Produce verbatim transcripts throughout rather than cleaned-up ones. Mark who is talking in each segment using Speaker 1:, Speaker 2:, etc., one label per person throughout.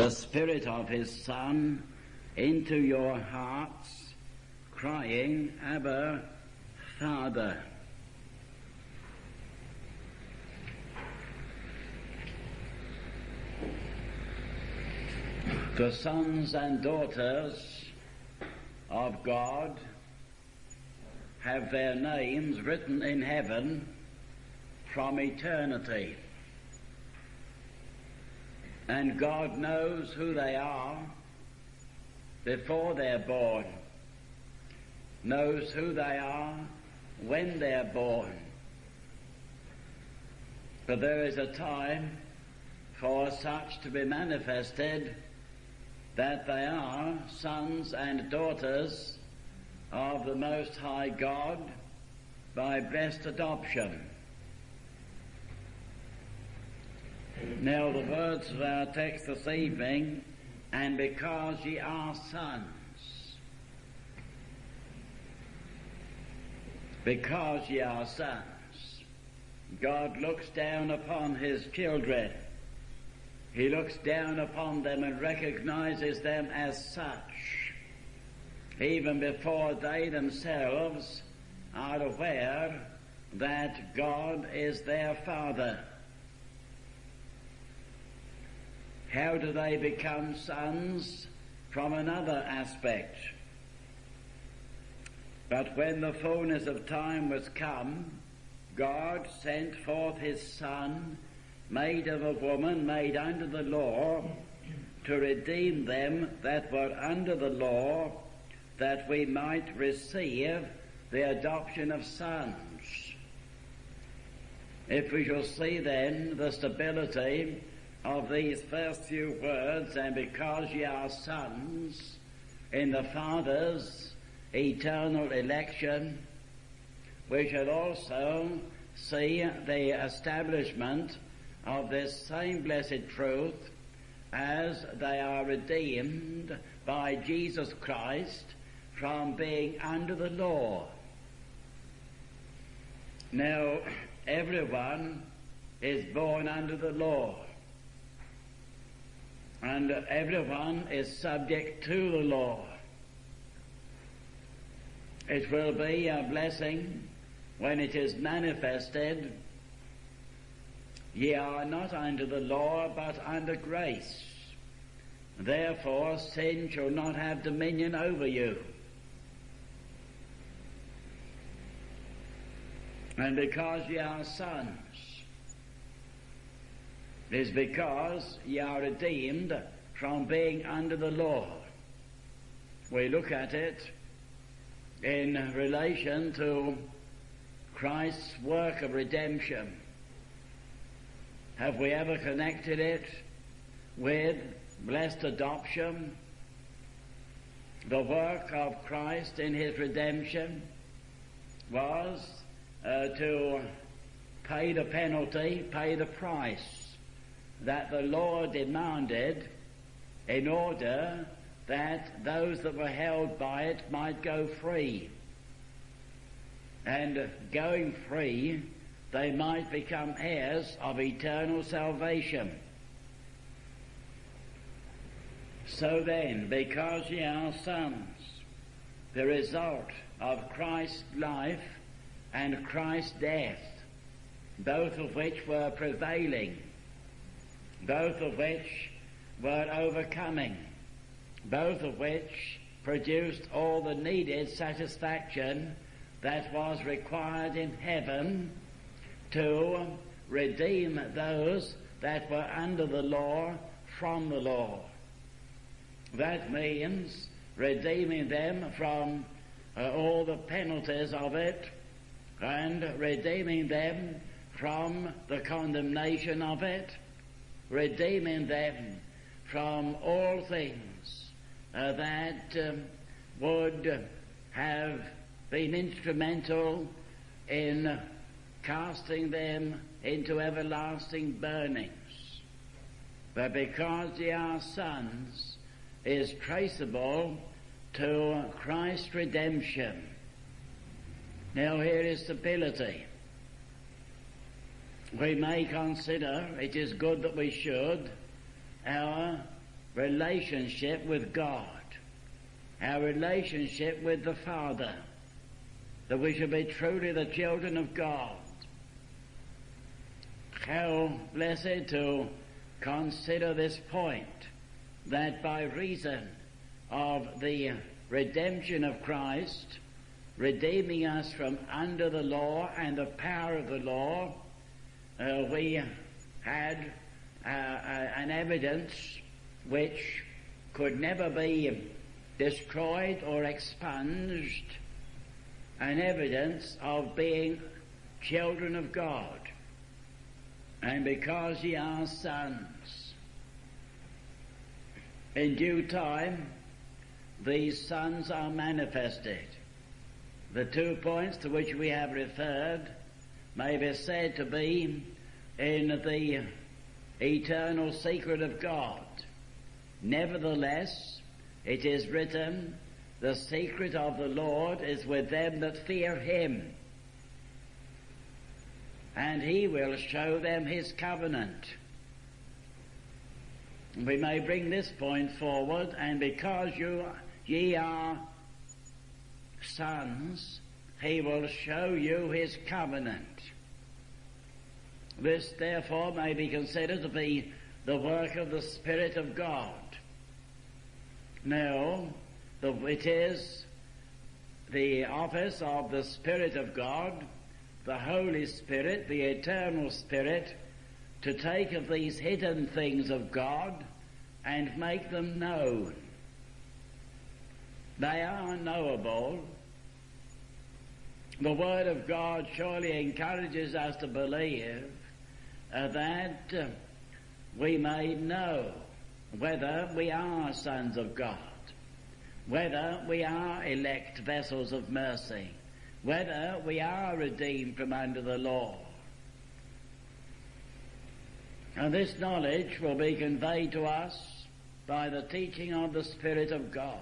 Speaker 1: the Spirit of His Son into your hearts, crying, Abba, Father. The sons and daughters of God have their names written in heaven from eternity. And God knows who they are before they're born, knows who they are when they're born. But there is a time for such to be manifested that they are sons and daughters of the Most High God by blessed adoption. Now the words of our text this evening, and because ye are sons, because ye are sons, God looks down upon His children. He looks down upon them and recognizes them as such, even before they themselves are aware that God is their Father. How do they become sons? From another aspect. But when the fullness of time was come, God sent forth His Son, made of a woman, made under the law, to redeem them that were under the law, that we might receive the adoption of sons. If we shall see then the stability of these first few words, and because ye are sons, in the Father's eternal election, we shall also see the establishment of this same blessed truth as they are redeemed by Jesus Christ from being under the law. Now, everyone is born under the law, and everyone is subject to the law. It will be a blessing when it is manifested, ye are not under the law, but under grace. Therefore sin shall not have dominion over you. And because ye are sons, it is because ye are redeemed from being under the law. We look at it in relation to Christ's work of redemption. Have we ever connected it with blessed adoption? The work of Christ in His redemption was uh, to pay the penalty, pay the price that the law demanded in order that those that were held by it might go free. And going free, they might become heirs of eternal salvation. So then, because ye are sons, the result of Christ's life and Christ's death, both of which were prevailing, both of which were overcoming, both of which produced all the needed satisfaction that was required in heaven to redeem those that were under the law from the law. That means redeeming them from uh, all the penalties of it, and redeeming them from the condemnation of it, redeeming them from all things uh, that um, would have been instrumental in casting them into everlasting burnings. But because ye are sons is traceable to Christ's redemption. Now here is stability. We may consider, it is good that we should, our relationship with God, our relationship with the Father, that we should be truly the children of God. How blessed to consider this point, that by reason of the redemption of Christ, redeeming us from under the law and the power of the law, uh, we had uh, uh, an evidence which could never be destroyed or expunged, an evidence of being children of God. And because ye are sons, in due time these sons are manifested. The two points to which we have referred may be said to be in the eternal secret of God. Nevertheless, it is written, the secret of the Lord is with them that fear him, and he will show them his covenant. We may bring this point forward, and because you ye are sons, he will show you his covenant. This therefore may be considered to be the work of the Spirit of God. No, the, it is the office of the Spirit of God, the Holy Spirit, the Eternal Spirit, to take of these hidden things of God and make them known. They are knowable. The Word of God surely encourages us to believe uh, that uh, we may know whether we are sons of God, whether we are elect vessels of mercy, whether we are redeemed from under the law. And this knowledge will be conveyed to us by the teaching of the Spirit of God.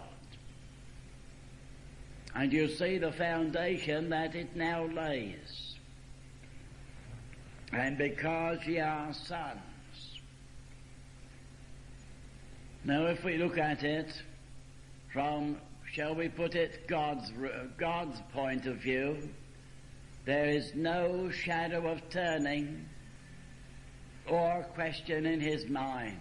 Speaker 1: And you see the foundation that it now lays. And because ye are sons. Now if we look at it from, shall we put it, God's, God's point of view, there is no shadow of turning or question in his mind.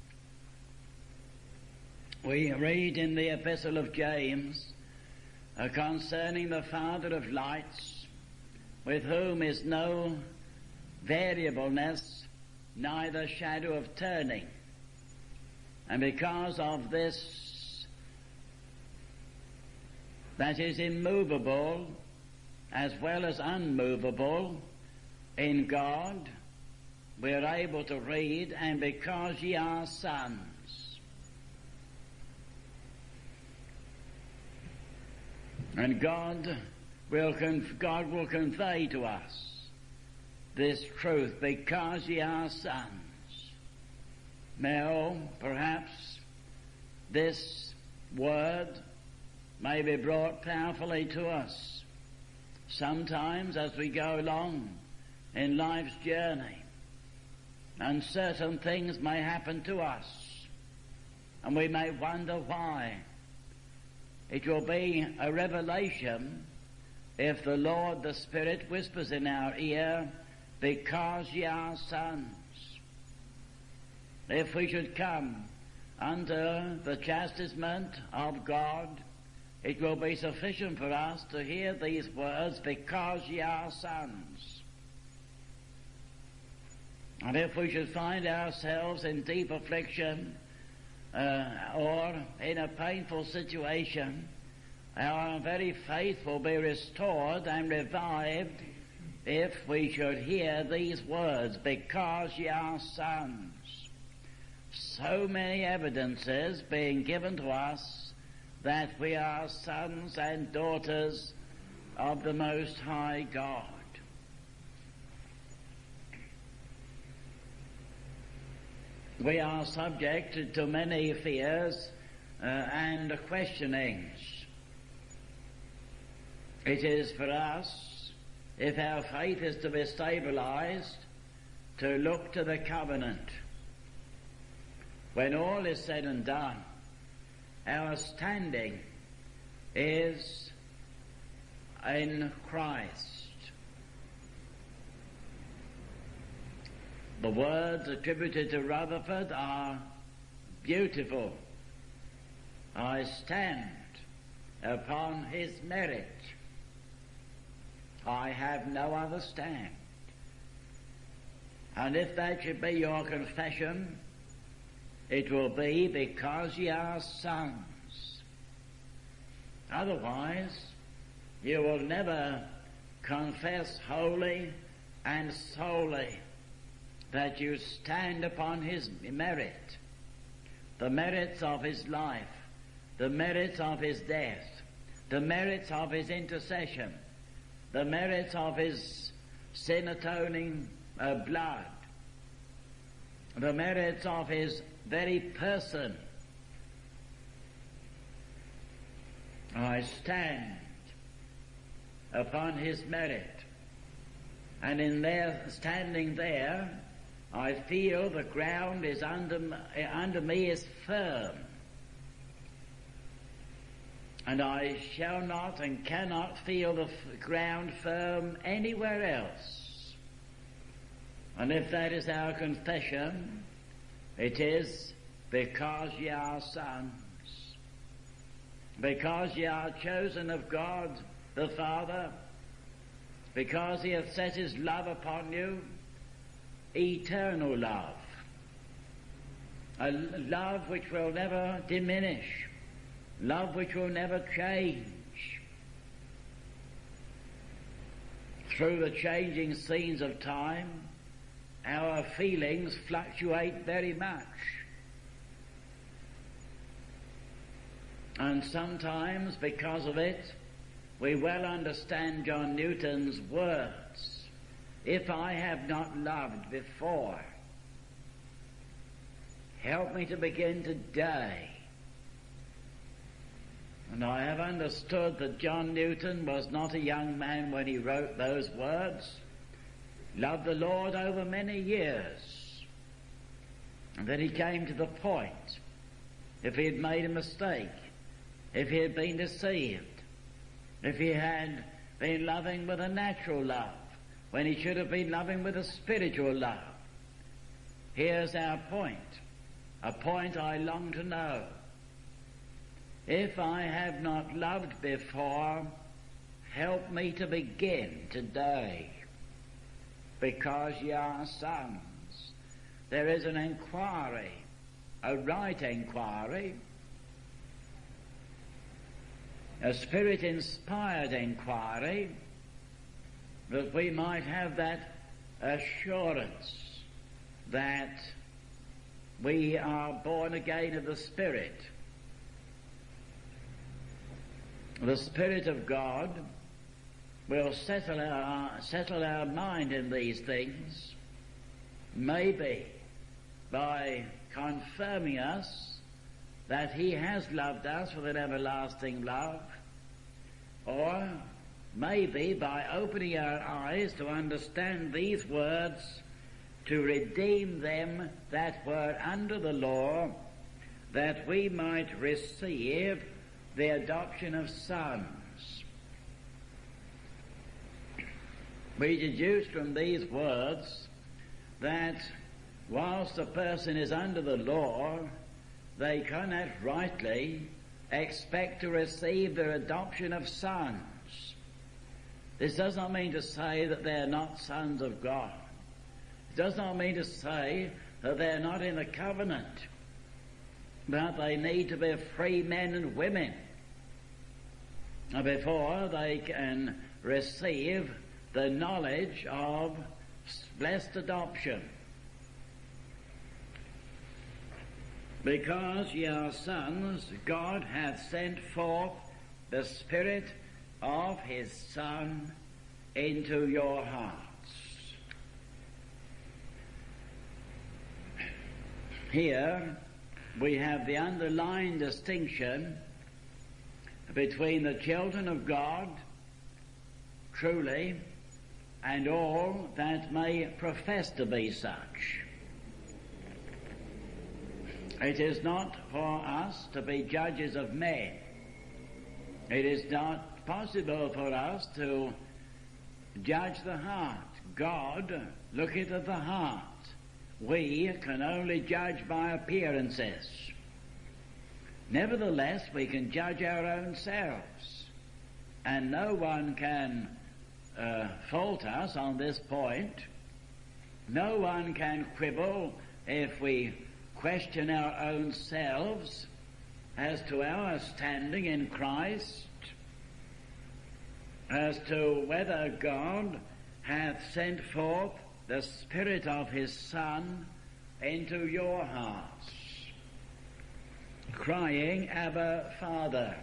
Speaker 1: We read in the Epistle of James uh, concerning the Father of lights, with whom is no variableness, neither shadow of turning. And because of this, that is immovable as well as unmovable in God, we are able to read, and because ye are sons. And God will, conf- God will convey to us this truth, because ye are sons. Now, perhaps this word may be brought powerfully to us sometimes as we go along in life's journey, and certain things may happen to us, and we may wonder why. It will be a revelation if the Lord, the Spirit, whispers in our ear, because ye are sons. If we should come under the chastisement of God, it will be sufficient for us to hear these words, because ye are sons. And if we should find ourselves in deep affliction, uh, or in a painful situation, our very faith will be restored and revived if we should hear these words, because ye are sons. So many evidences being given to us that we are sons and daughters of the Most High God. We are subject to many fears uh, and questionings. It is for us, if our faith is to be stabilized, to look to the covenant. when all is said and done, our standing is in Christ. The words attributed to Rutherford are beautiful. I stand upon his merit. I have no other stand. And if that should be your confession, it will be because ye are sons. Otherwise, you will never confess wholly and solely that you stand upon his merit, the merits of his life, the merits of his death, the merits of his intercession, the merits of his sin-atoning uh, blood, the merits of his very person. I stand upon his merit, and in there, standing there, I feel the ground is under, under me is firm, and I shall not and cannot feel the f- ground firm anywhere else. And if that is our confession, it is because ye are sons, because ye are chosen of God the Father, because he hath set his love upon you, eternal love, a love which will never diminish, love which will never change. Through the changing scenes of time, our feelings fluctuate very much. And sometimes, because of it, we well understand John Newton's words, if I have not loved before, help me to begin today. And I have understood that John Newton was not a young man when he wrote those words, loved the Lord over many years, and then he came to the point, if he had made a mistake, if he had been deceived, if he had been loving with a natural love, when he should have been loving with a spiritual love. Here's our point, a point I long to know. If I have not loved before, help me to begin today, because ye are sons. There is an inquiry, a right inquiry, a Spirit-inspired inquiry, that we might have that assurance that we are born again of the Spirit. The Spirit of God will settle our, settle our mind in these things, maybe by confirming us that he has loved us with an everlasting love, or maybe by opening our eyes to understand these words, to redeem them that were under the law, that we might receive the adoption of sons. We deduce from these words that whilst a person is under the law, they cannot rightly expect to receive their adoption of sons. This does not mean to say that they're not sons of God. It does not mean to say that they're not in the covenant, but they need to be free men and women before they can receive the knowledge of blessed adoption. Because ye are sons, God hath sent forth the Spirit of his Son into your hearts. Here we have the underlying distinction between the children of God, truly, and all that may profess to be such. It is not for us to be judges of men. It is not possible for us to judge the heart. God looketh at the heart. We can only judge by appearances. Nevertheless, we can judge our own selves, and no one can uh, fault us on this point. No one can quibble if we question our own selves as to our standing in Christ, as to whether God hath sent forth the Spirit of His Son into your hearts, crying, Abba, Father.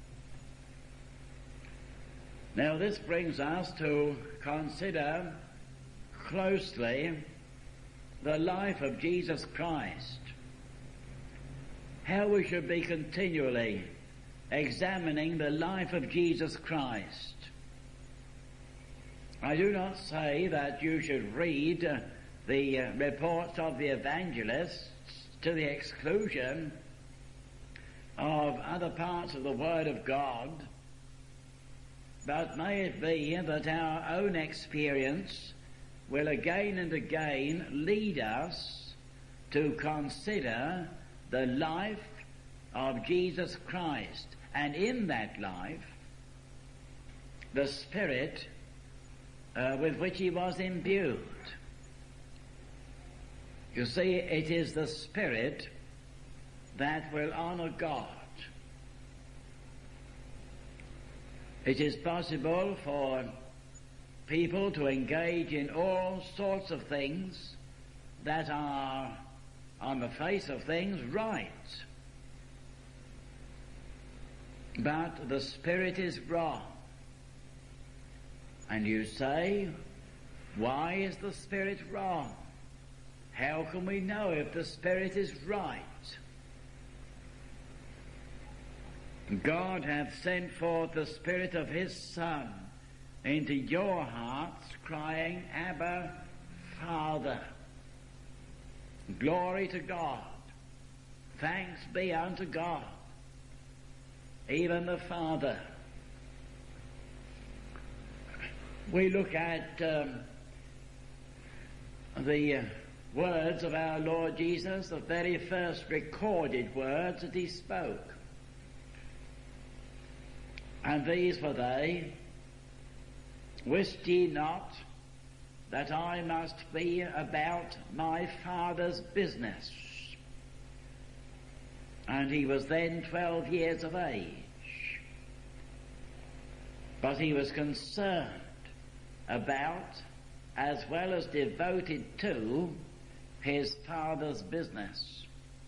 Speaker 1: Now this brings us to consider closely the life of Jesus Christ, how we should be continually examining the life of Jesus Christ. I do not say that you should read uh, the uh, reports of the evangelists to the exclusion of other parts of the Word of God, but may it be that our own experience will again and again lead us to consider the life of Jesus Christ, and in that life the Spirit Uh, with which He was imbued. You see, it is the Spirit that will honor God. It is possible for people to engage in all sorts of things that are, on the face of things, right. But the Spirit is wrong. And you say, why is the Spirit wrong? How can we know if the Spirit is right? God hath sent forth the Spirit of His Son into your hearts, crying, Abba, Father. Glory to God. Thanks be unto God, even the Father. We look at um, the uh, words of our Lord Jesus, the very first recorded words that He spoke. And these were they, Wist ye not that I must be about my Father's business? And He was then twelve years of age. But He was concerned about, as well as devoted to, His Father's business.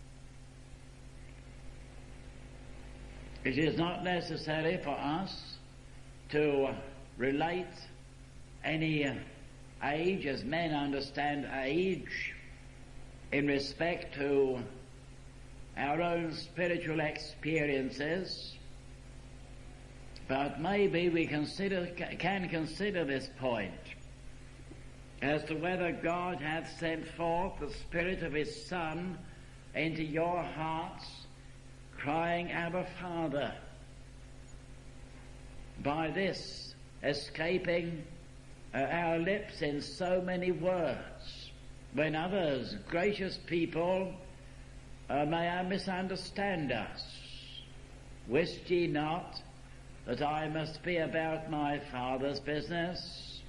Speaker 1: It is not necessary for us to relate any age, as men understand age, in respect to our own spiritual experiences, but maybe we consider, can consider this point as to whether God hath sent forth the Spirit of His Son into your hearts, crying, Abba, Father. By this escaping uh, our lips in so many words, when others, gracious people, uh, may misunderstand us. Wist ye not that I must be about my Father's business?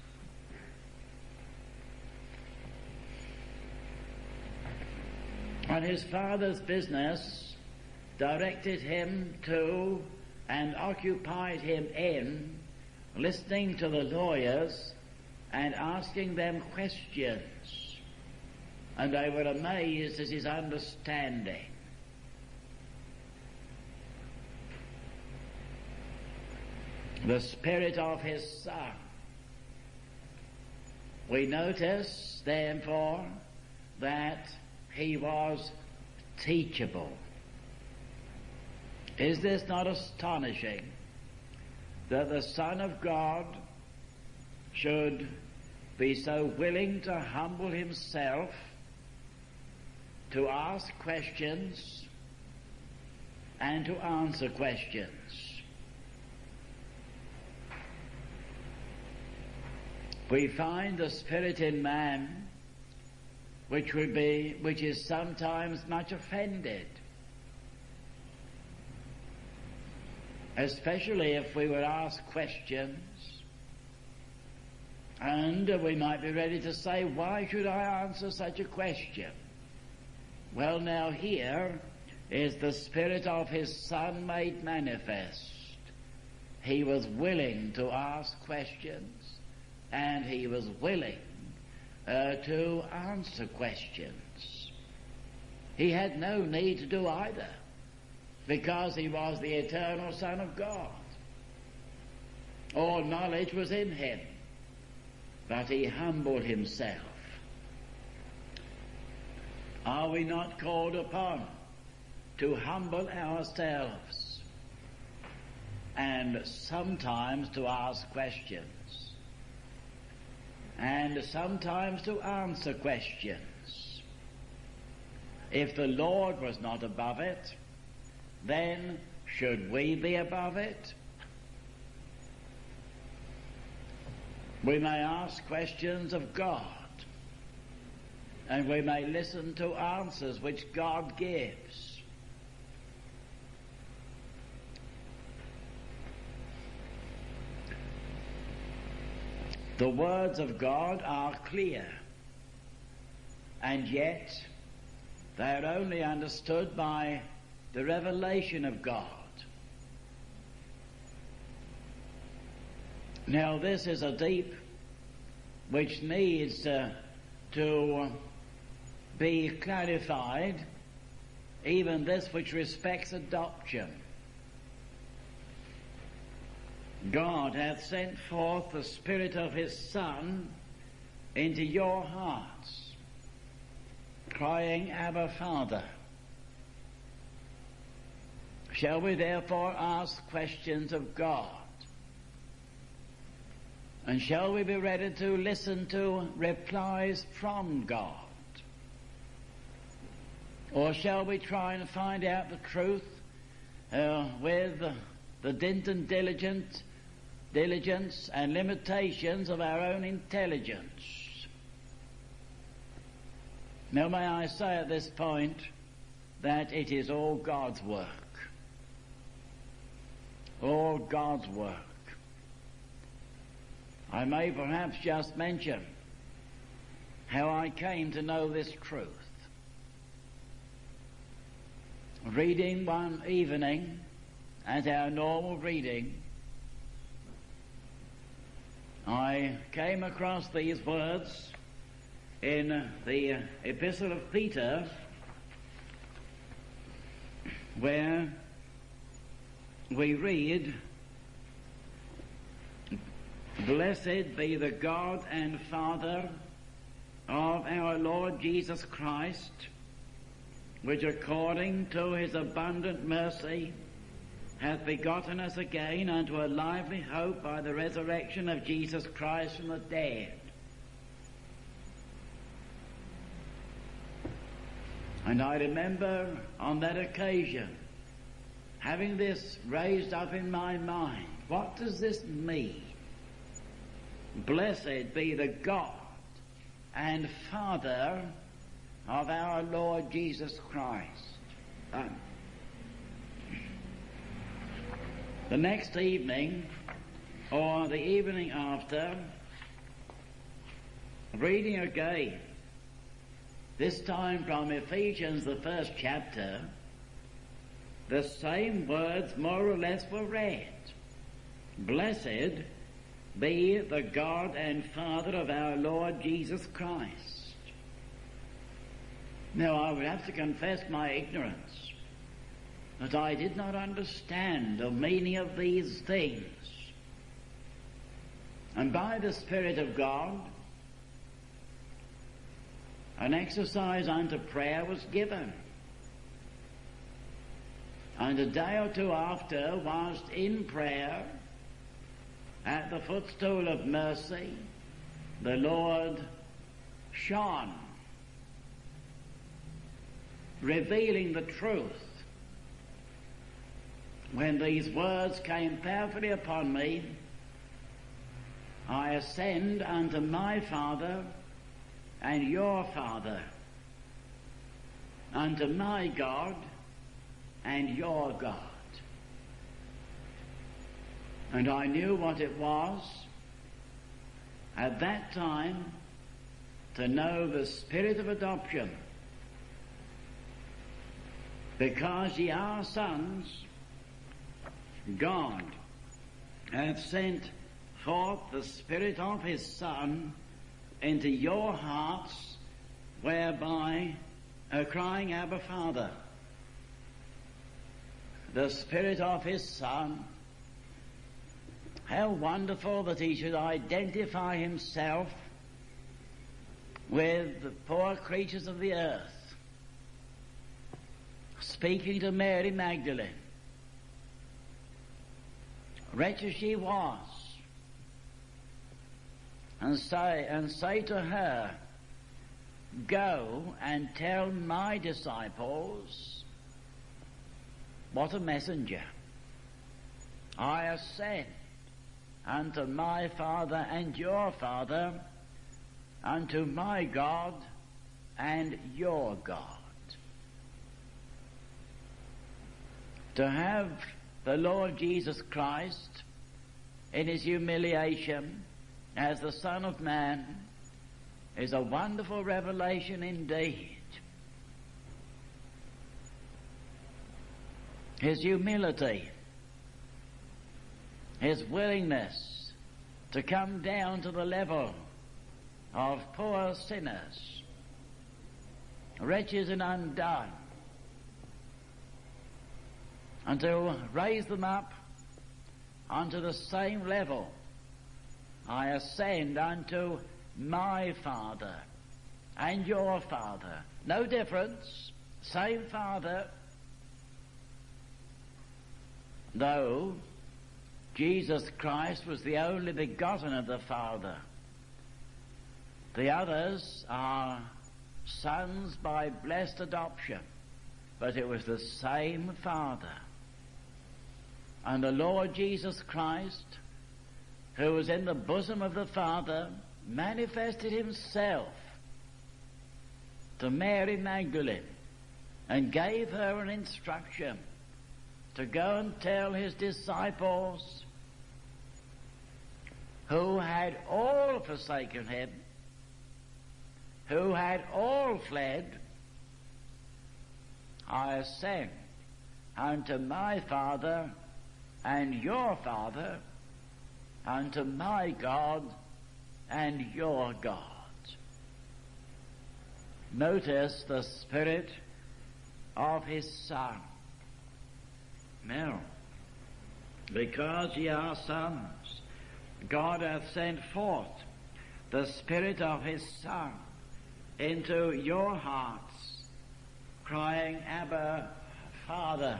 Speaker 1: And His Father's business directed Him to and occupied Him in listening to the lawyers and asking them questions. And they were amazed at His understanding. The Spirit of His Son. We notice, therefore, that He was teachable. Is this not astonishing that the Son of God should be so willing to humble Himself to ask questions and to answer questions. We find the spirit in man which would be, which is sometimes much offended, especially if we were asked questions, and we might be ready to say, why should I answer such a question? Well, now here is the Spirit of His Son made manifest. He was willing to ask questions, and He was willing uh, to answer questions. He had no need to do either, because He was the eternal Son of God. All knowledge was in Him, but He humbled Himself. Are we not called upon to humble ourselves and sometimes to ask questions and sometimes to answer questions? If the Lord was not above it, then should we be above it? We may ask questions of God, and we may listen to answers which God gives. The words of God are clear, and yet they are only understood by the revelation of God. Now, this is a deep which needs uh, to be clarified, even this which respects adoption. God hath sent forth the Spirit of His Son into your hearts, crying, Abba, Father. Shall we therefore ask questions of God? And shall we be ready to listen to replies from God? Or shall we try and find out the truth uh, with the dint and diligent, diligence and limitations of our own intelligence? Now, may I say at this point that it is all God's work. All God's work. I may perhaps just mention how I came to know this truth. Reading one evening at our normal reading, I came across these words in the Epistle of Peter, where we read, Blessed be the God and Father of our Lord Jesus Christ, which according to His abundant mercy hath begotten us again unto a lively hope by the resurrection of Jesus Christ from the dead. And I remember on that occasion having this raised up in my mind. What does this mean? Blessed be the God and Father of our Lord Jesus Christ. Um, the next evening, or the evening after, reading again, this time from Ephesians, the first chapter, the same words more or less were read. Blessed be the God and Father of our Lord Jesus Christ. Now, I would have to confess my ignorance, that I did not understand the meaning of these things. And by the Spirit of God, an exercise unto prayer was given. And a day or two after, whilst in prayer, at the footstool of mercy, the Lord shone revealing the truth. When these words came powerfully upon me, I ascend unto my Father and your Father, unto my God and your God. And I knew what it was at that time to know the spirit of adoption, because ye are sons. God hath sent forth the Spirit of His Son into your hearts, whereby are crying, Abba, Father. The Spirit of His Son. How wonderful that He should identify Himself with the poor creatures of the earth, speaking to Mary Magdalene. Wretched as she was, and say, and say to her, go and tell my disciples. What a messenger. I ascend unto my Father and your Father, unto my God and your God. To have the Lord Jesus Christ in His humiliation as the Son of Man is a wonderful revelation indeed. His humility, His willingness to come down to the level of poor sinners, wretches and undone, and to raise them up unto the same level. I ascend unto my Father and your Father. No difference, same Father, though Jesus Christ was the only begotten of the Father. The others are sons by blessed adoption, but it was the same Father. And the Lord Jesus Christ, who was in the bosom of the Father, manifested Himself to Mary Magdalene and gave her an instruction to go and tell His disciples, who had all forsaken Him, who had all fled, I ascend unto my Father and your Father, unto my God and your God. Notice the Spirit of His Son. Now, because ye are sons, God hath sent forth the Spirit of His Son into your hearts, crying, Abba, Father.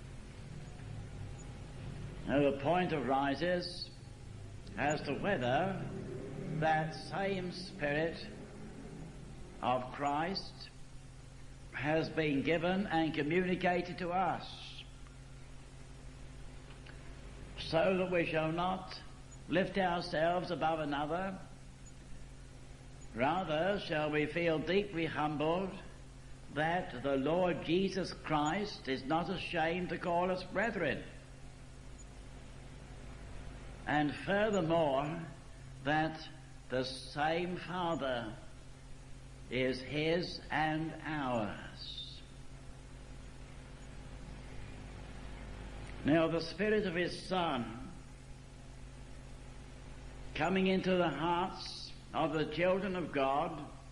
Speaker 1: Now the point arises as to whether that same Spirit of Christ has been given and communicated to us, so that we shall not lift ourselves above another. Rather shall we feel deeply humbled that the Lord Jesus Christ is not ashamed to call us brethren. And furthermore, that the same Father is His and ours. Now the Spirit of His Son coming into the hearts of the children of God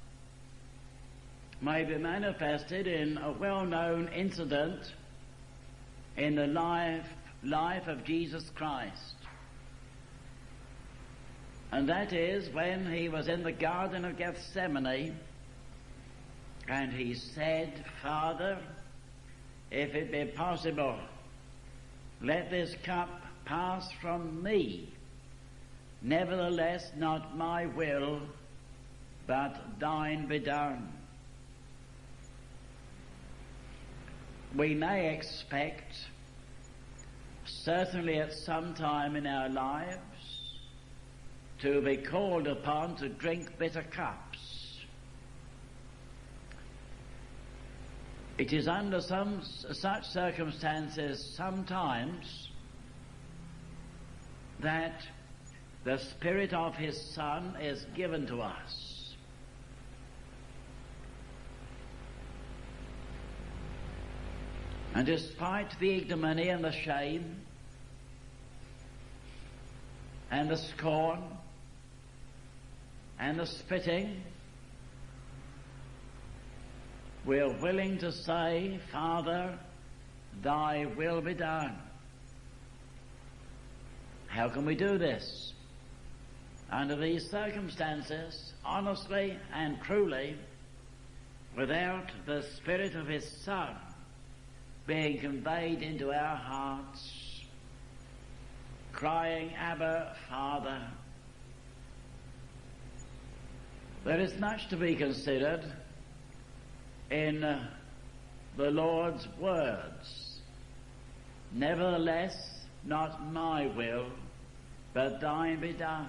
Speaker 1: may be manifested in a well-known incident in the life, life of Jesus Christ. And that is when He was in the Garden of Gethsemane and He said, Father, if it be possible, let this cup pass from me. Nevertheless, not my will, but thine be done. we may expect, certainly at some time in our lives, to be called upon to drink bitter cups. It is under some such circumstances sometimes that the Spirit of His Son is given to us. And despite the ignominy and the shame and the scorn and the spitting, we're willing to say, Father, thy will be done. How can we do this? Under these circumstances, honestly and truly, without the Spirit of His Son being conveyed into our hearts, crying, Abba, Father. There is much to be considered in uh, the Lord's words. Nevertheless, not my will, but thine be done.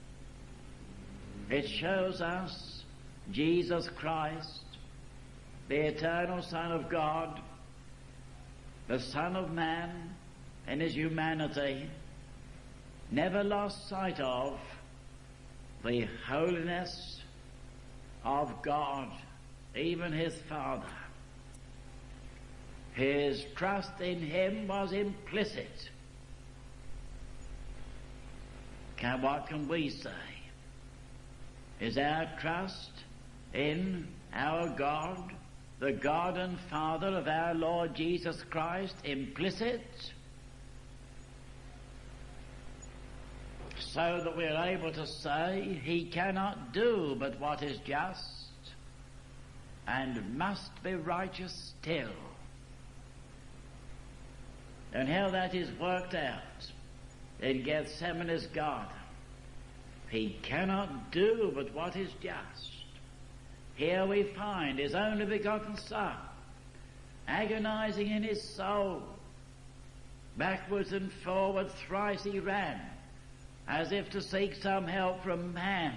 Speaker 1: It shows us Jesus Christ, the eternal Son of God, the Son of Man in His humanity, never lost sight of the holiness of God, even His Father. His trust in Him was implicit. Can, what can we say? Is our trust in our God, the God and Father of our Lord Jesus Christ, implicit? So that we're able to say He cannot do but what is just and must be righteous still. And how that is worked out in Gethsemane's garden. He cannot do but what is just. Here we find His only begotten Son, agonizing in His soul. Backwards and forwards thrice He ran, as if to seek some help from man.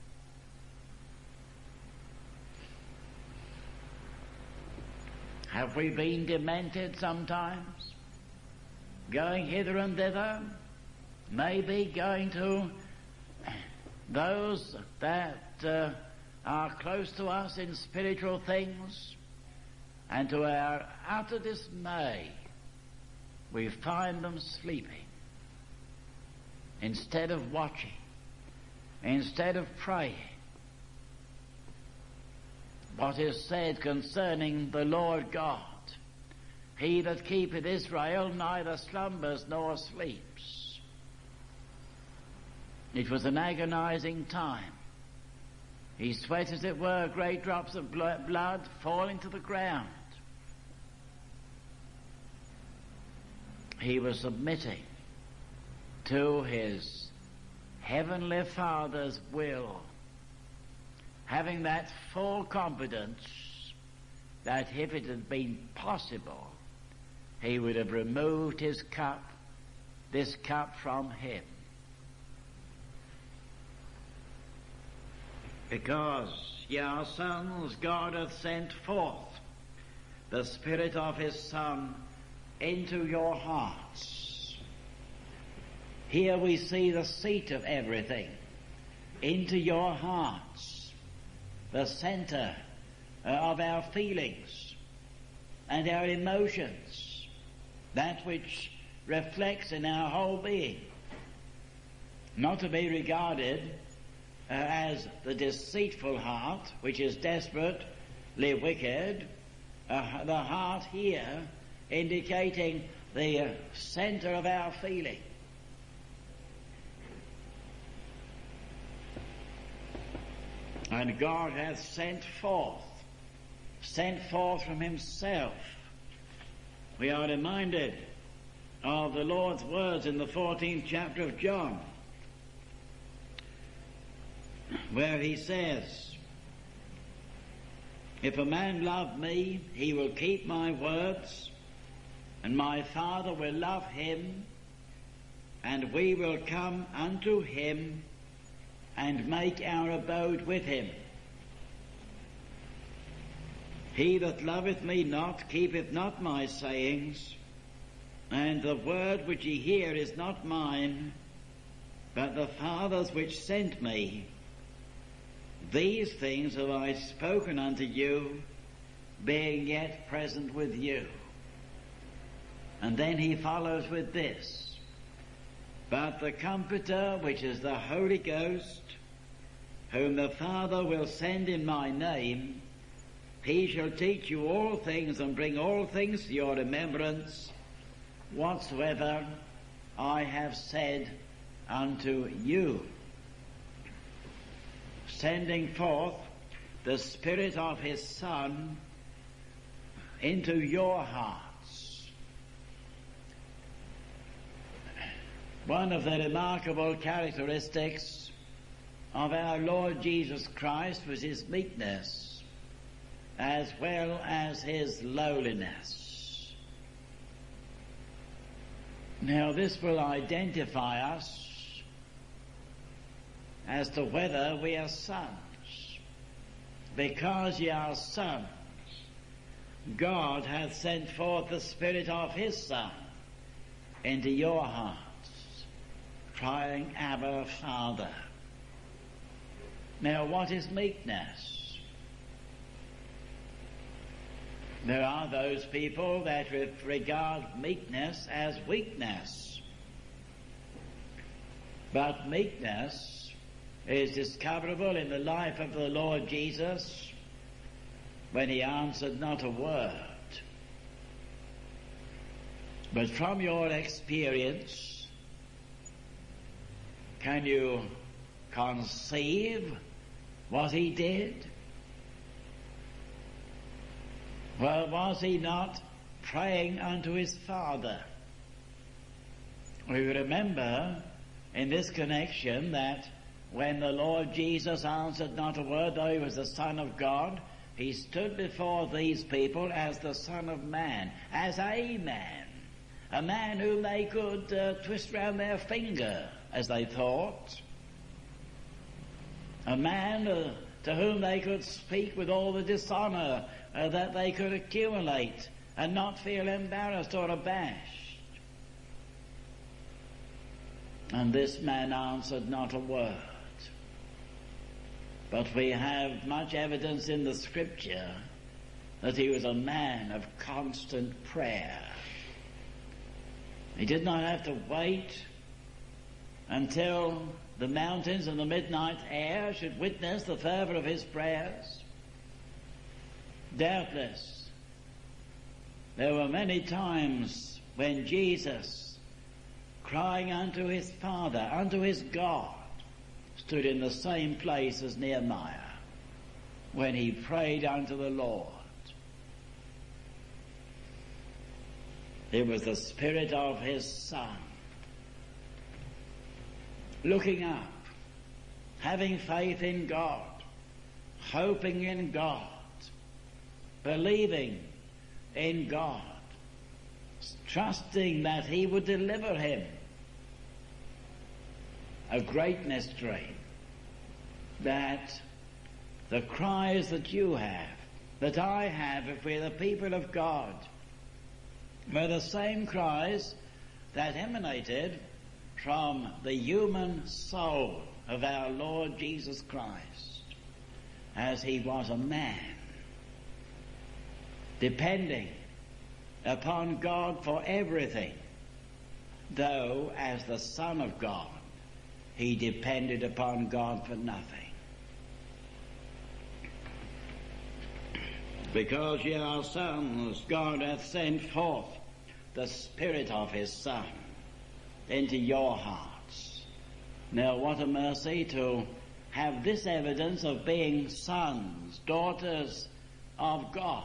Speaker 1: Have we been demented sometimes? Going hither and thither? Maybe going to those that uh, are close to us in spiritual things, and to our utter dismay, we find them sleeping. Instead of watching, instead of praying. What is said concerning the Lord God, He that keepeth Israel neither slumbers nor sleeps. It was an agonizing time. He sweat, as it were, great drops of blood falling to the ground. He was submitting to His Heavenly Father's will, having that full confidence that if it had been possible, He would have removed His cup, this cup from Him. Because, ye are sons, God hath sent forth the Spirit of His Son into your hearts. Here we see the seat of everything, into your hearts, the center uh, of our feelings and our emotions, that which reflects in our whole being, not to be regarded uh, as the deceitful heart, which is desperately wicked, uh, the heart here indicating the uh, center of our feeling. And God hath sent forth, sent forth from Himself. We are reminded of the Lord's words in the fourteenth chapter of John, where He says, If a man love me, he will keep my words, and my Father will love him, and we will come unto him and make our abode with him. He that loveth me not keepeth not my sayings, and the word which ye hear is not mine, but the Father's which sent me. These things have I spoken unto you, being yet present with you. And then he follows with this: but the Comforter, which is the Holy Ghost, whom the Father will send in my name, he shall teach you all things and bring all things to your remembrance, whatsoever I have said unto you. Sending forth the Spirit of his Son into your hearts. One of the remarkable characteristics of our Lord Jesus Christ was his meekness, as well as his lowliness. Now this will identify us as to whether we are sons. Because ye are sons, God hath sent forth the Spirit of his Son into your hearts, crying, Abba, Father. Now what is meekness? There are those people that regard meekness as weakness. But meekness is discoverable in the life of the Lord Jesus when he answered not a word. But from your experience, can you conceive what he did? Well, was he not praying unto his Father? We remember in this connection that when the Lord Jesus answered not a word, though he was the Son of God, he stood before these people as the Son of Man, as a man, a man whom they could uh, twist round their finger, as they thought, a man uh, to whom they could speak with all the dishonour uh, that they could accumulate and not feel embarrassed or abashed. And this man answered not a word. But we have much evidence in the Scripture that he was a man of constant prayer. He did not have to wait until the mountains and the midnight air should witness the fervour of his prayers. Doubtless, there were many times when Jesus, crying unto his Father, unto his God, stood in the same place as Nehemiah when he prayed unto the Lord. It was the Spirit of his Son looking up, having faith in God, hoping in God, believing in God, trusting that he would deliver him. A great mystery that the cries that you have, that I have, if we're the people of God, were the same cries that emanated from the human soul of our Lord Jesus Christ, as he was a man, depending upon God for everything, though as the Son of God, he depended upon God for nothing. Because ye are sons, God hath sent forth the Spirit of his Son into your hearts. Now what a mercy to have this evidence of being sons, daughters of God,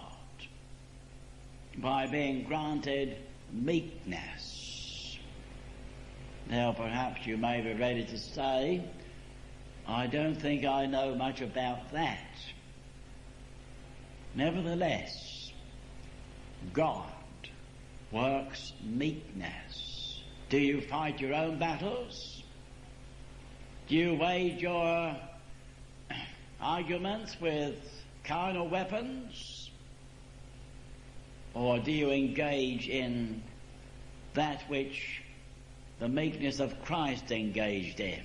Speaker 1: by being granted meekness. Now perhaps you may be ready to say, I don't think I know much about that. Nevertheless, God works meekness. Do you fight your own battles? Do you wage your arguments with carnal weapons? Or do you engage in that which the meekness of Christ engaged in?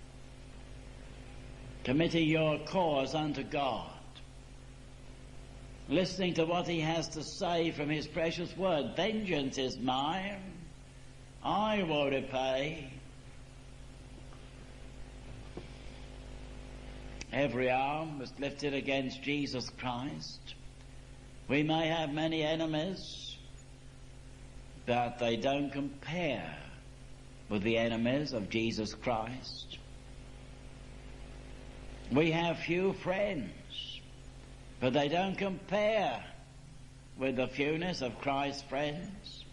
Speaker 1: Committing your cause unto God, listening to what he has to say from his precious word. Vengeance is mine, I will repay. Every arm is lifted against Jesus Christ. We may have many enemies, but they don't compare with the enemies of Jesus Christ. We have few friends, but they don't compare with the fewness of Christ's friends.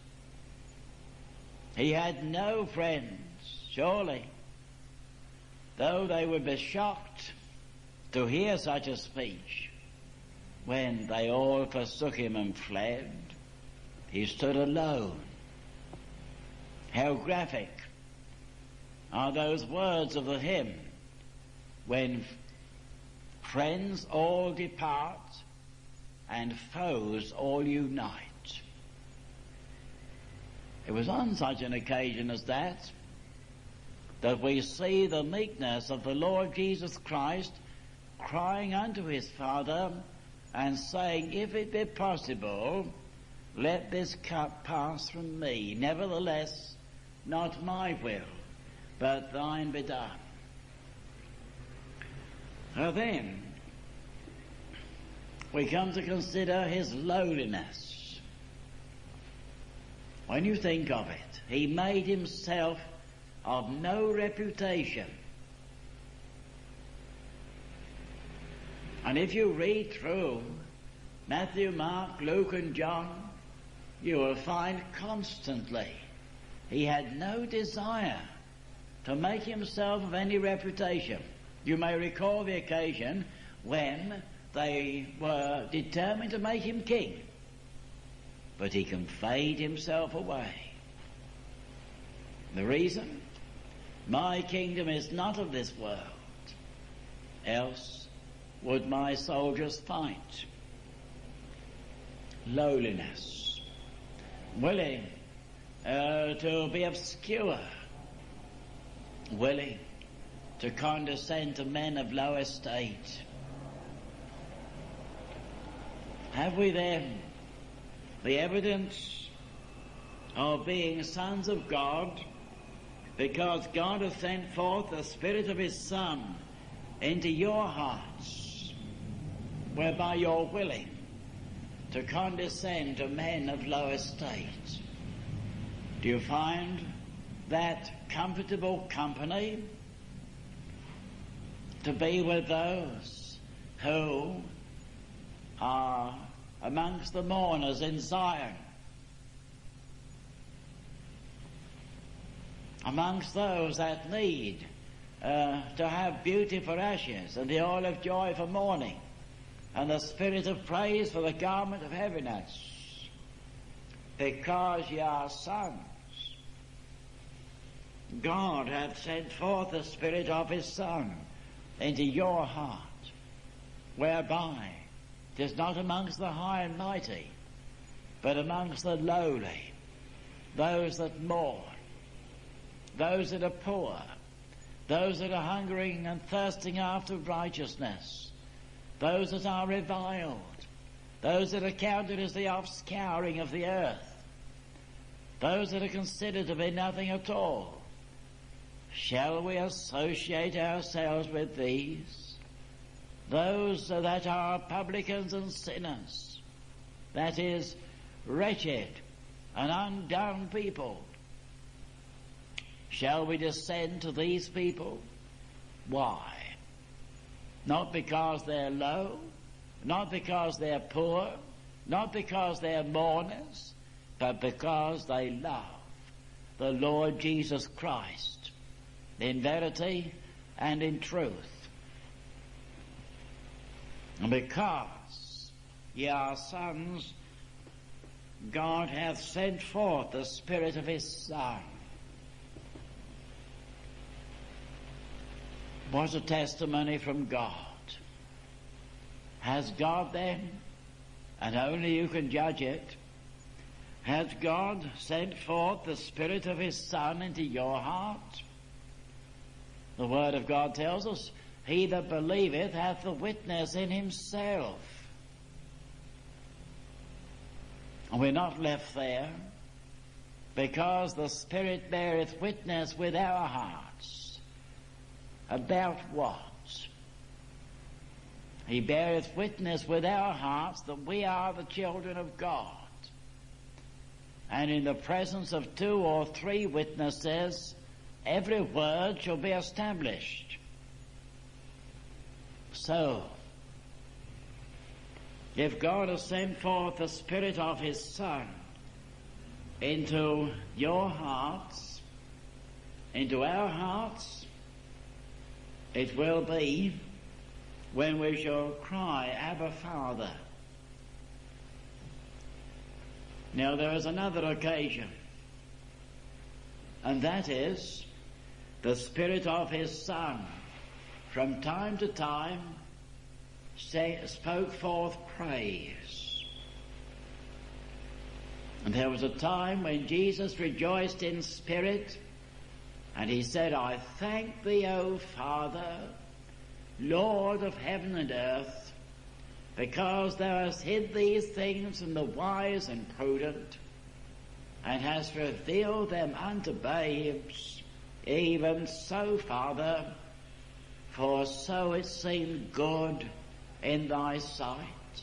Speaker 1: He had no friends, surely, though they would be shocked to hear such a speech. When they all forsook him and fled, he stood alone. How graphic are those words of the hymn, when friends all depart and foes all unite. It was on such an occasion as that that we see the meekness of the Lord Jesus Christ crying unto his Father and saying, if it be possible, let this cup pass from me. Nevertheless, not my will, but thine be done. Now then, we come to consider his lowliness. When you think of it, he made himself of no reputation. And if you read through Matthew, Mark, Luke and John, you will find constantly he had no desire to make himself of any reputation. You may recall the occasion when they were determined to make him king, but he conveyed himself away. The reason? My kingdom is not of this world, else would my soldiers fight. Lowliness, willing uh, to be obscure, willing to condescend to men of low estate. Have we then the evidence of being sons of God because God has sent forth the Spirit of his Son into your hearts, whereby you're willing to condescend to men of low estate? Do you find that comfortable company to be with those who are amongst the mourners in Zion, amongst those that need uh, to have beauty for ashes and the oil of joy for mourning and the spirit of praise for the garment of heaviness, because ye are sons? God hath sent forth the Spirit of his Son into your heart, whereby it is not amongst the high and mighty, but amongst the lowly, those that mourn, those that are poor, those that are hungering and thirsting after righteousness, those that are reviled, those that are counted as the offscouring of the earth, those that are considered to be nothing at all. Shall we associate ourselves with these? Those that are publicans and sinners, that is, wretched and undone people. Shall we descend to these people? Why? Not because they're low, not because they're poor, not because they're mourners, but because they love the Lord Jesus Christ in verity and in truth. And because ye are sons, God hath sent forth the Spirit of his Son. Was a testimony from God. Has God then, and only you can judge it, has God sent forth the Spirit of his Son into your heart? The Word of God tells us, he that believeth hath the witness in himself. And we're not left there, because the Spirit beareth witness with our hearts. About what? He beareth witness with our hearts that we are the children of God. And in the presence of two or three witnesses, every word shall be established. So, if God has sent forth the Spirit of his Son into your hearts, into our hearts, it will be when we shall cry, Abba, Father. Now there is another occasion, and that is the Spirit of his Son from time to time say, spoke forth praise. And there was a time when Jesus rejoiced in spirit, and he said, I thank thee, O Father, Lord of heaven and earth, because thou hast hid these things from the wise and prudent, and hast revealed them unto babes. Even so, Father, for so it seemed good in thy sight.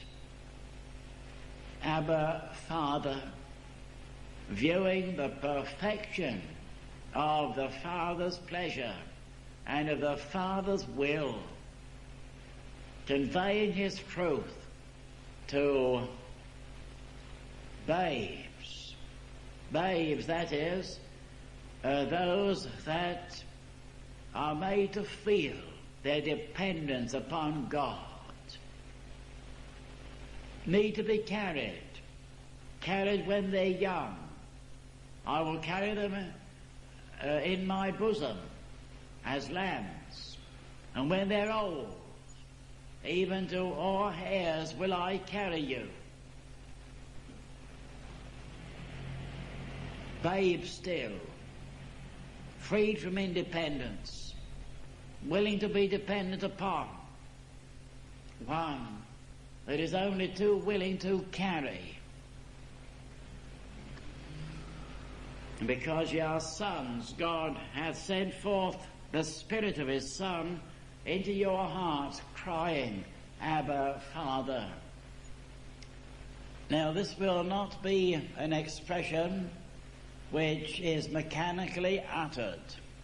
Speaker 1: Abba, Father, viewing the perfection of the Father's pleasure and of the Father's will, conveying his truth to babes. Babes, that is, uh, those that are made to feel their dependence upon God, need to be carried, carried when they're young. I will carry them uh, in my bosom as lambs, and when they're old, even to all hairs will I carry you. Babes still, freed from independence, willing to be dependent upon one that is only too willing to carry. And because ye are sons, God hath sent forth the Spirit of his Son into your hearts, crying, Abba, Father. Now this will not be an expression which is mechanically uttered.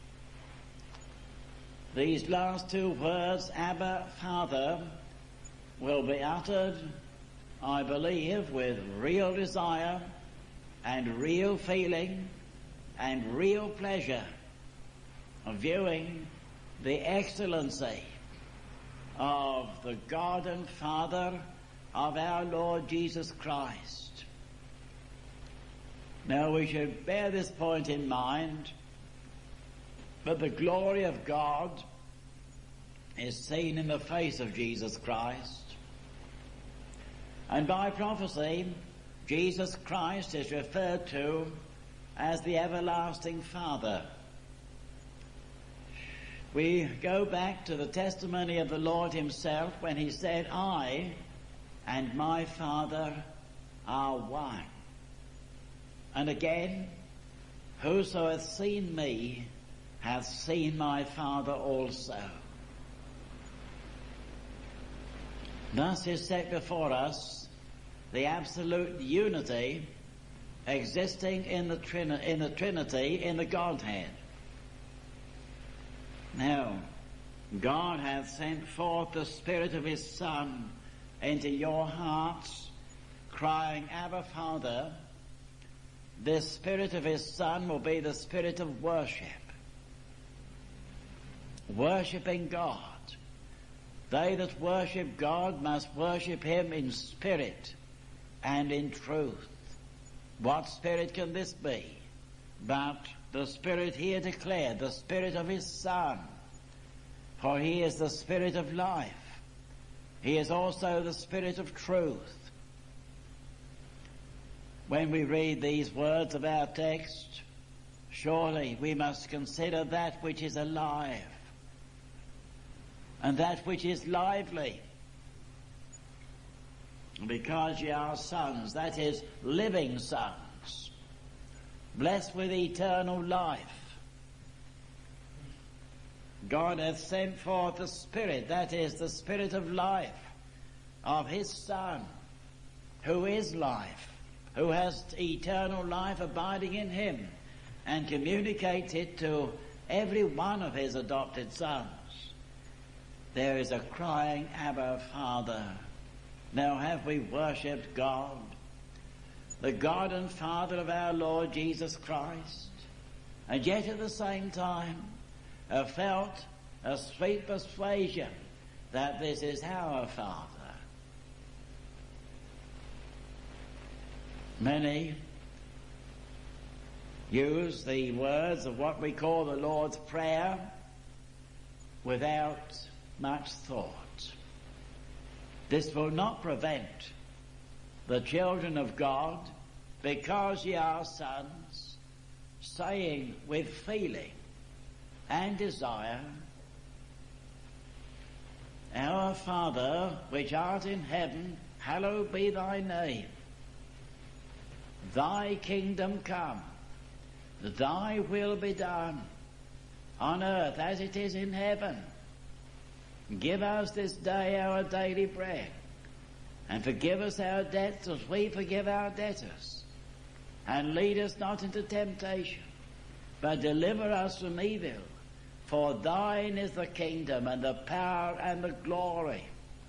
Speaker 1: These last two words, Abba, Father, will be uttered, I believe, with real desire and real feeling and real pleasure of viewing the excellency of the God and Father of our Lord Jesus Christ. Now we should bear this point in mind, that the glory of God is seen in the face of Jesus Christ. And by prophecy, Jesus Christ is referred to as the everlasting Father. We go back to the testimony of the Lord himself when he said, I and my Father are one. And again, whoso hath seen me hath seen my Father also. Thus is set before us the absolute unity existing in the, Trin- in the Trinity, in the Godhead. Now, God hath sent forth the Spirit of his Son into your hearts, crying, Abba, Father. This Spirit of his Son will be the Spirit of worship. Worshipping God. They that worship God must worship him in spirit and in truth. What spirit can this be? But the spirit here declared, the spirit of his Son. For he is the spirit of life. He is also the spirit of truth. When we read these words of our text, surely we must consider that which is alive and that which is lively. Because ye are sons, that is, living sons, blessed with eternal life. God hath sent forth the Spirit, that is, the Spirit of life, of his Son, who is life, who has eternal life abiding in him, and communicates it to every one of his adopted sons. There is a crying, Abba, Father. Now have we worshipped God, the God and Father of our Lord Jesus Christ, and yet at the same time have felt a sweet persuasion that this is our Father. Many use the words of what we call the Lord's Prayer without much thought. This will not prevent the children of God, because ye are sons, saying with feeling and desire, Our Father, which art in heaven, hallowed be thy name. Thy kingdom come, thy will be done, on earth as it is in heaven. Give us this day our daily bread, and forgive us our debts as we forgive our debtors. And lead us not into temptation, but deliver us from evil. For thine is the kingdom and the power and the glory.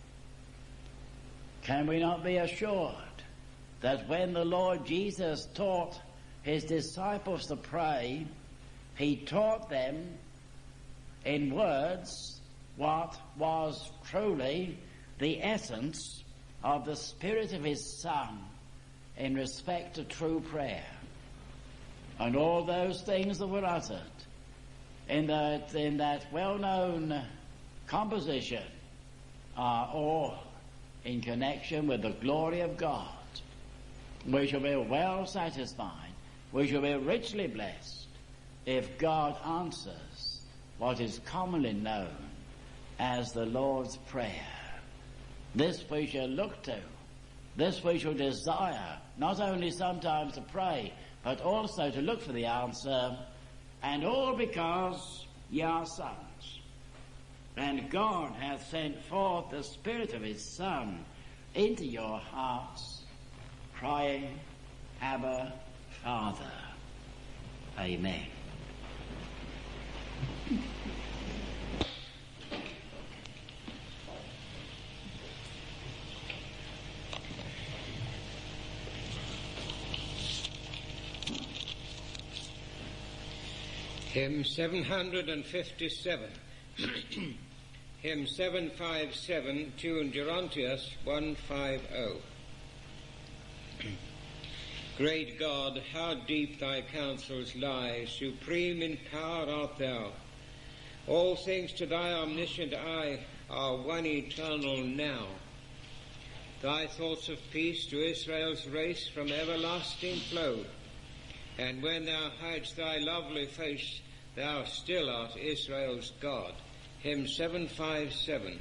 Speaker 1: Can we not be assured that when the Lord Jesus taught his disciples to pray, he taught them in words what was truly the essence of the Spirit of his Son in respect to true prayer? And all those things that were uttered in that, in that well-known composition are all in connection with the glory of God. We shall be well satisfied, we shall be richly blessed if God answers what is commonly known as the Lord's Prayer. This we shall look to, this we shall desire, not only sometimes to pray, but also to look for the answer, and all because ye are sons. And God hath sent forth the Spirit of his Son into your hearts, crying, Abba, Father. Amen.
Speaker 2: Hymn seven hundred fifty-seven. Hymn seven fifty-seven, tune Gerontius one fifty. Great God, how deep thy counsels lie, supreme in power art thou. All things to thy omniscient eye are one eternal now. Thy thoughts of peace to Israel's race from everlasting flow. And when thou hidest thy lovely face, thou still art Israel's God. Hymn seven fifty-seven.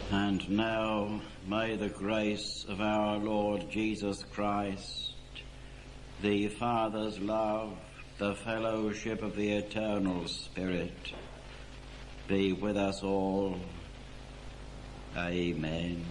Speaker 1: And now may the grace of our Lord Jesus Christ, the Father's love, the fellowship of the eternal Spirit, be with us all. Amen.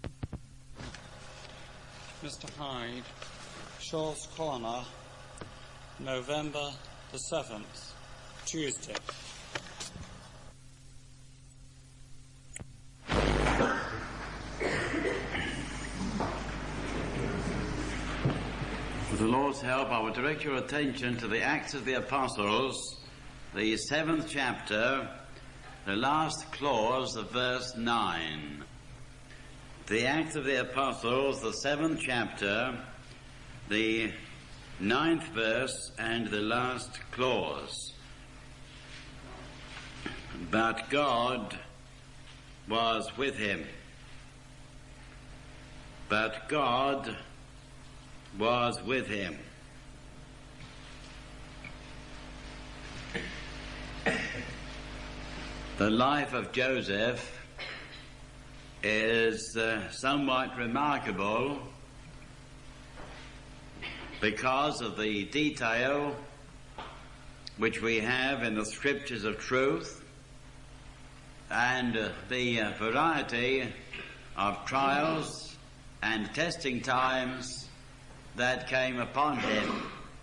Speaker 3: Mister Hyde, Shaw's Corner, November the seventh, Tuesday.
Speaker 1: With the Lord's help, I will direct your attention to the Acts of the Apostles, the seventh chapter, the last clause of verse nine. The Acts of the Apostles, the seventh chapter, the ninth verse and the last clause. But God was with him. But God was with him. The life of Joseph is uh, somewhat remarkable because of the detail which we have in the scriptures of truth and uh, the uh, variety of trials and testing times that came upon him.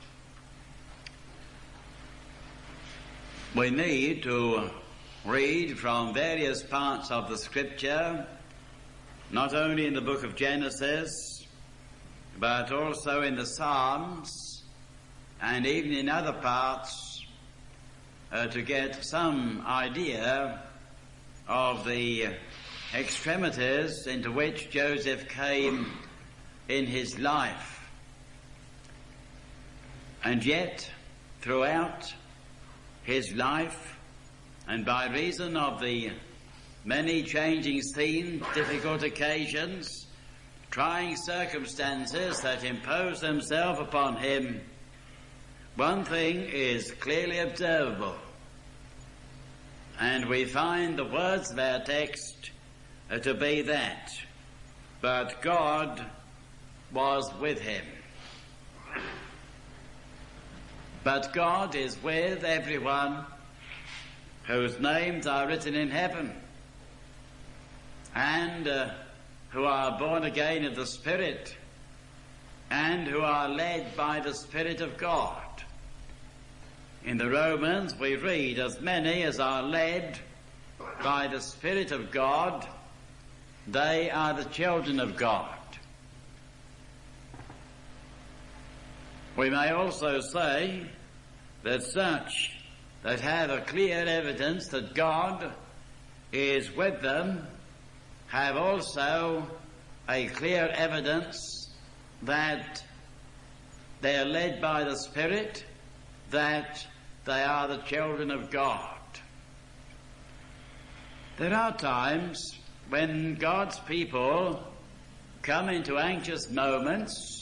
Speaker 1: We need to read from various parts of the scripture, not only in the book of Genesis, but also in the Psalms, and even in other parts, uh, to get some idea of the extremities into which Joseph came in his life. And yet, throughout his life, and by reason of the many changing scenes, difficult occasions, trying circumstances that impose themselves upon him, one thing is clearly observable. And we find the words of our text uh, to be that, but God was with him. But God is with everyone whose names are written in heaven and uh, who are born again of the Spirit and who are led by the Spirit of God. In the Romans we read, as many as are led by the Spirit of God, they are the children of God. We may also say that such that have a clear evidence that God is with them have also a clear evidence that they are led by the Spirit, that they are the children of God. There are times when God's people come into anxious moments